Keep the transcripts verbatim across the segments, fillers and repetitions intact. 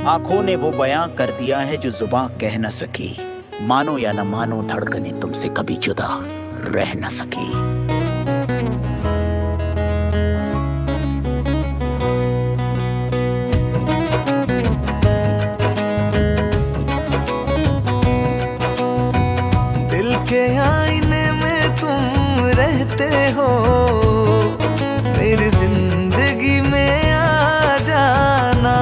आंखों ने वो बयां कर दिया है जो जुबां कह न सकी। मानो या न मानो धड़कने तुमसे कभी जुदा रह न सकी। दिल के आईने में तुम रहते हो, मेरी जिंदगी में आ जाना।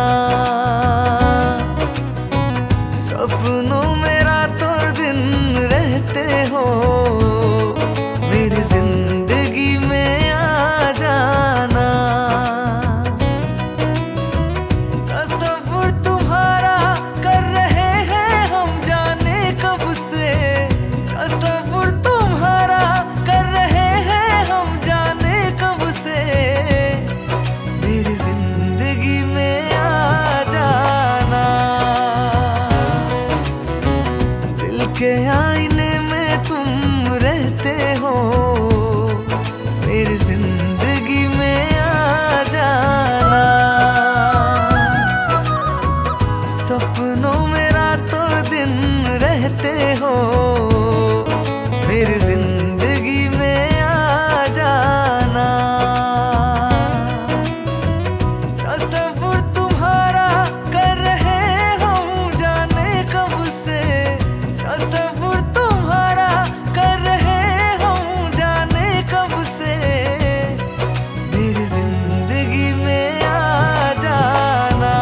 सपनों में रातों दिन रहते हो, मेरी जिंदगी में आ जाना। तसव्वुर तुम्हारा कर रहे हैं हम जाने कब से। तसव्वुर तुम्हारा कर रहे हैं हम जाने कब से। मेरी जिंदगी में आ जाना। दिल के आईने में तुम रहते हो, मेरी जिंदगी में आ जाना। सपनों में रातों दिन रहते हो, मेरी जिंदगी में आ जाना। तसव्वुर तुम्हारा कर रहे हम जाने कब से। तसव्वुर तुम्हारा कर रहे हम जाने कब से। मेरी जिंदगी में आ जाना।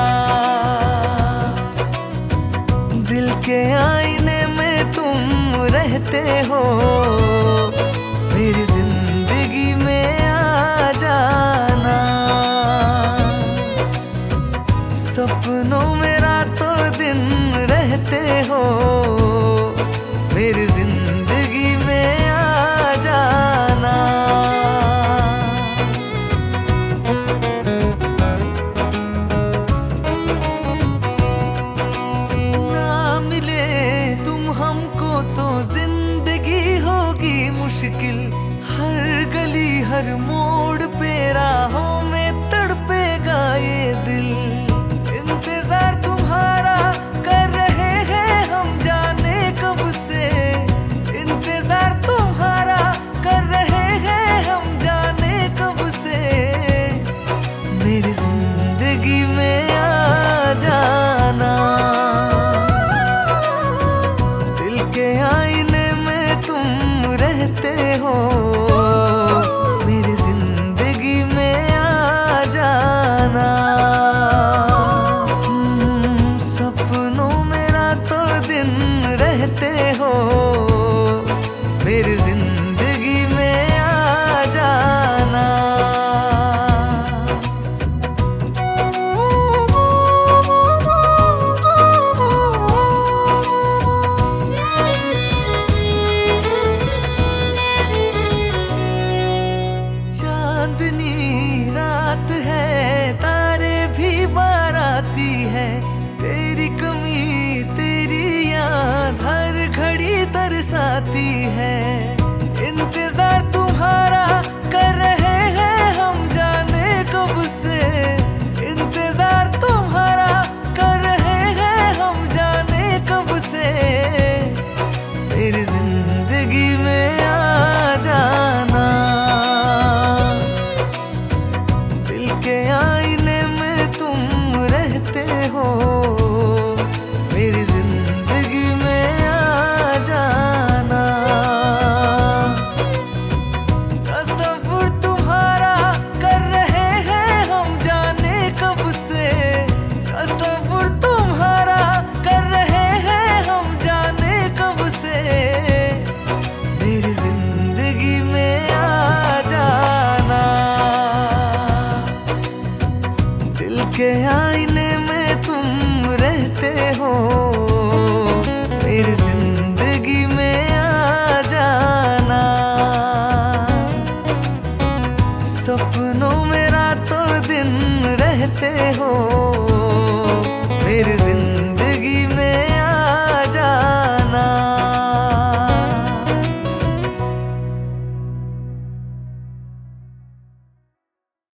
दिल के आईने में तुम रहते हो, मेरी जिंदगी में आ जाना। सपनों में रातों दिन रहते हो, मेरी जिंदगी में आ जाना। ना मिले तुम हमको तो जिंदगी होगी मुश्किल। हर गली हर मोड़ पे राहों में तड़पेगा ये दिल। इंतजार तुम्हारा कर रहे हैं हम जाने कब से। इंतजार तुम्हारा कर रहे हैं हम जाने कब से। मेरी जिंदगी में आ जाना। दिल के आईने में तुम रहते हो, मेरी जिंदगी में आ जाना। हम्म, सपनों में रातों दिन रहते हो, मेरी जिंदगी में आ जाना। चांदनी रात है, तारे भी बाराती है। तेरी कमी तेरी याद हर घड़ी तरसाती है। इंतजार तुम्हारा कर रहे हैं हम जाने कब से। इंतजार तुम्हारा कर रहे हैं हम जाने कब से। मेरी जिंदगी में आ जाना। दिल के आईने में तुम रहते हो, मेरी जिंदगी में आ जाना। तसव्वुर तुम्हारा कर रहे हैं हम जाने कब से। तसव्वुर तुम्हारा कर रहे हैं हम जाने कब से। मेरी जिंदगी में आ जाना। दिल के आईने में तुम रहते हो, मेरी जिंदगी में आ जाना। सपनों में रातों दिन रहते हो,